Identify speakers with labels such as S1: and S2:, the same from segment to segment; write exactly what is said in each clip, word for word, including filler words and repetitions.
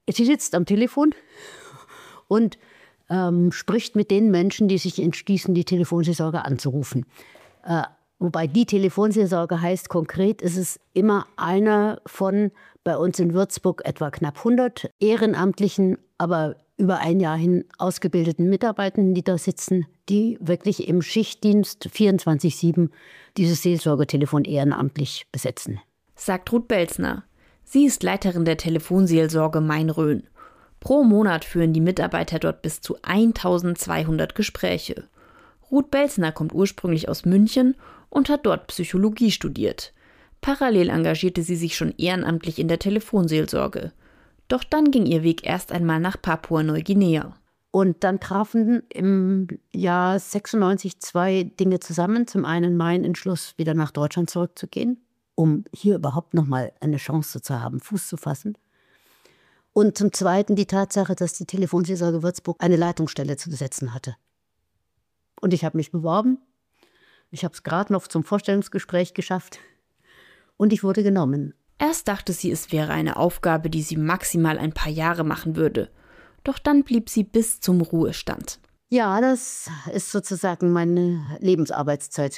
S1: Sie sitzt am Telefon und ähm, spricht mit den Menschen, die sich entschließen, die Telefonseelsorge anzurufen. Äh, wobei die Telefonseelsorge heißt, konkret ist es immer einer von bei uns in Würzburg etwa knapp hundert ehrenamtlichen, aber über ein Jahr hin ausgebildeten Mitarbeitenden, die da sitzen, die wirklich im Schichtdienst vierundzwanzig sieben dieses Seelsorgetelefon ehrenamtlich besetzen.
S2: Sagt Ruth Belzner. Sie ist Leiterin der Telefonseelsorge Main-Rhön. Pro Monat führen die Mitarbeiter dort bis zu eintausendzweihundert Gespräche. Ruth Belzner kommt ursprünglich aus München und hat dort Psychologie studiert. Parallel engagierte sie sich schon ehrenamtlich in der Telefonseelsorge. Doch dann ging ihr Weg erst einmal nach Papua-Neuguinea.
S1: Und dann trafen im Jahr sechsundneunzig zwei Dinge zusammen. Zum einen mein Entschluss, wieder nach Deutschland zurückzugehen, um hier überhaupt noch mal eine Chance zu haben, Fuß zu fassen. Und zum Zweiten die Tatsache, dass die Telefonseelsorge Würzburg eine Leitungsstelle zu besetzen hatte. Und ich habe mich beworben. Ich habe es gerade noch zum Vorstellungsgespräch geschafft. Und ich wurde genommen.
S2: Erst dachte sie, es wäre eine Aufgabe, die sie maximal ein paar Jahre machen würde. Doch dann blieb sie bis zum Ruhestand.
S1: Ja, das ist sozusagen meine Lebensarbeitszeit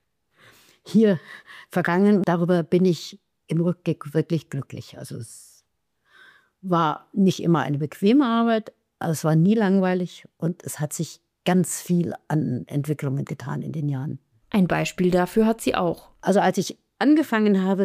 S1: hier vergangen. Darüber bin ich im Rückblick wirklich glücklich. Also es war nicht immer eine bequeme Arbeit, aber es war nie langweilig und es hat sich ganz viel an Entwicklungen getan in den Jahren.
S2: Ein Beispiel dafür hat sie auch.
S1: Also als ich angefangen habe,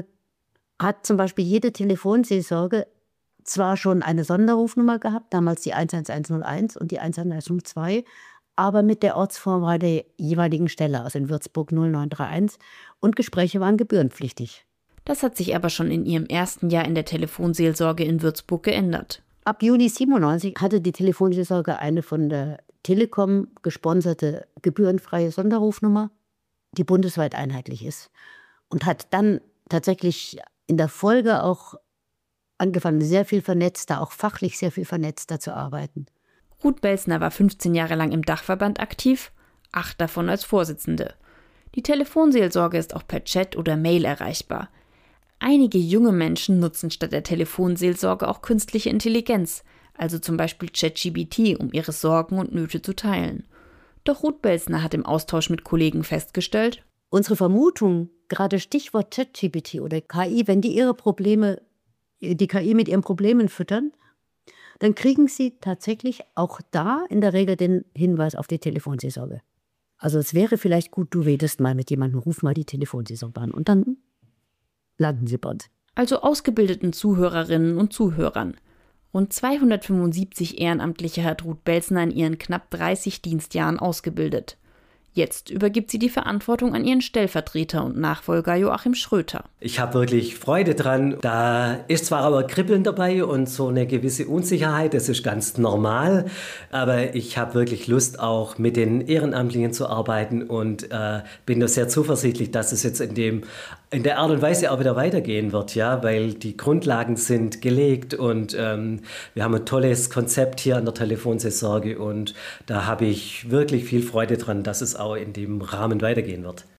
S1: hat zum Beispiel jede Telefonseelsorge zwar schon eine Sonderrufnummer gehabt, damals die eins eins eins null eins und die eins eins eins null zwei, aber mit der Ortsvorwahl der jeweiligen Stelle, also in Würzburg null neun drei eins, und Gespräche waren gebührenpflichtig.
S2: Das hat sich aber schon in ihrem ersten Jahr in der Telefonseelsorge in Würzburg geändert.
S1: Ab Juni siebenundneunzig hatte die Telefonseelsorge eine von der Telekom gesponserte gebührenfreie Sonderrufnummer, die bundesweit einheitlich ist. Und hat dann tatsächlich in der Folge auch angefangen, sehr viel vernetzter, auch fachlich sehr viel vernetzter zu arbeiten.
S2: Ruth Belzner war fünfzehn Jahre lang im Dachverband aktiv, acht davon als Vorsitzende. Die Telefonseelsorge ist auch per Chat oder Mail erreichbar. Einige junge Menschen nutzen statt der Telefonseelsorge auch künstliche Intelligenz, also zum Beispiel ChatGPT, um ihre Sorgen und Nöte zu teilen. Doch Ruth Belzner hat im Austausch mit Kollegen festgestellt:
S1: Unsere Vermutung, gerade Stichwort ChatGPT oder K I, wenn die ihre Probleme, die K I mit ihren Problemen füttern, dann kriegen sie tatsächlich auch da in der Regel den Hinweis auf die Telefonseelsorge. Also es wäre vielleicht gut, du redest mal mit jemandem, ruf mal die Telefonseelsorge an und dann landen sie bei uns.
S2: Also ausgebildeten Zuhörerinnen und Zuhörern. Rund zweihundertfünfundsiebzig Ehrenamtliche hat Ruth Belzner in ihren knapp dreißig Dienstjahren ausgebildet. Jetzt übergibt sie die Verantwortung an ihren Stellvertreter und Nachfolger Joachim Schröter.
S3: Ich habe wirklich Freude dran. Da ist zwar aber Kribbeln dabei und so eine gewisse Unsicherheit, das ist ganz normal. Aber ich habe wirklich Lust, auch mit den Ehrenamtlichen zu arbeiten und äh, bin da sehr zuversichtlich, dass es jetzt in, dem, in der Art und Weise auch wieder weitergehen wird, ja, weil die Grundlagen sind gelegt und ähm, wir haben ein tolles Konzept hier an der Telefonseelsorge und da habe ich wirklich viel Freude dran, dass es auch in dem Rahmen weitergehen wird.